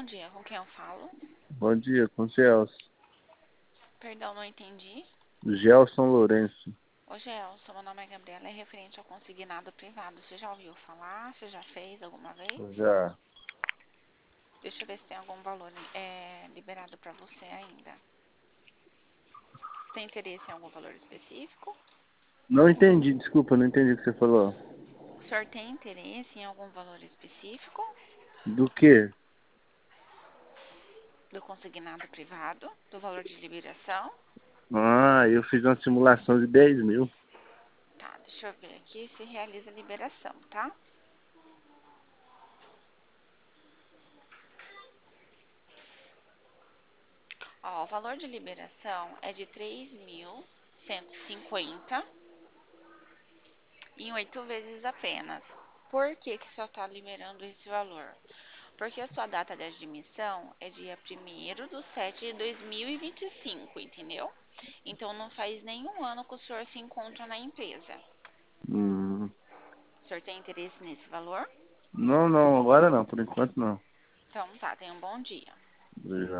dia, com quem eu falo? Bom dia, com o Gelson. Perdão, não entendi. Gelson Lourenço. Ô, Gelson, meu nome é Gabriela, é referente ao consignado privado. Você já ouviu falar? Você já fez alguma vez? Já. Deixa eu ver se tem algum valor liberado para você ainda. Você tem interesse em algum valor específico? Não entendi, desculpa, não entendi o que você falou. O senhor tem interesse em algum valor específico Do quê? do consignado privado, do valor de liberação? Ah, eu fiz uma simulação de 10 mil. Tá, deixa eu ver aqui se realiza a liberação, tá? Ó, o valor de liberação é de 3.150 em 8 vezes apenas. Por que que só está liberando esse valor? Porque a sua data de admissão é dia 1º de 7 de 2025, entendeu? Então não faz nenhum ano que o senhor se encontra na empresa. Hum. O senhor tem interesse nesse valor? Não, agora não, por enquanto não. Então tá, tenha um bom dia. Obrigado.